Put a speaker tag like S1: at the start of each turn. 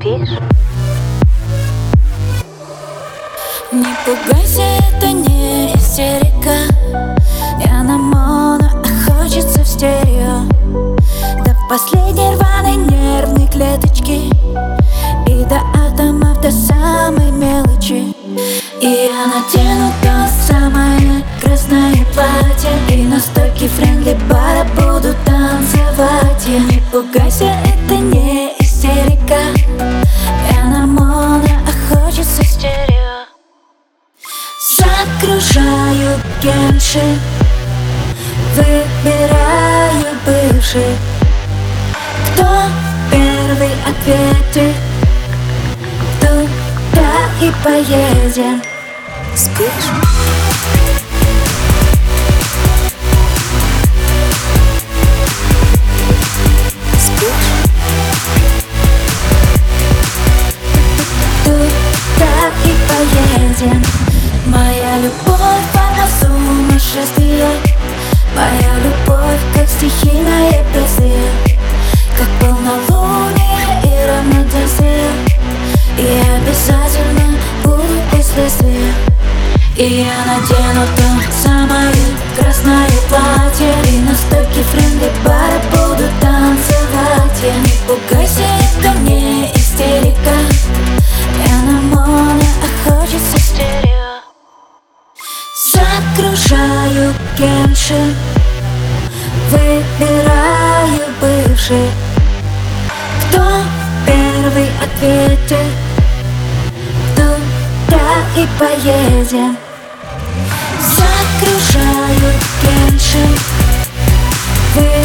S1: Спишь?
S2: Не пугайся, это не истерика. Я на моно, а хочется в стерео. До последней рваной нервной клеточки и до атомов, до самой мелочи. И я надену то самое красное платье, и на стойке френдли бара буду танцевать. Я не пугайся, это не истерика. Я на моно, а хочется в стерео. Загружаю генши, выбираю бывший. Кто первый ответит, туда и поедем.
S1: Спишь?
S2: Туда и поедем. Моя любовь, она сумасшествие. Моя любовь, как стихийное бедствие, как полнолуние и равноденствие. И обязательно будут последствия. И я надену то самое красное платье, и на стойке френдли бара буду танцевать. Я не пугайся, это не истерика. Я на моно, а хочется в стерео. Загружаю генши, выбираю бывший. Кто первый ответит, туда и поедем. Загружаю генши,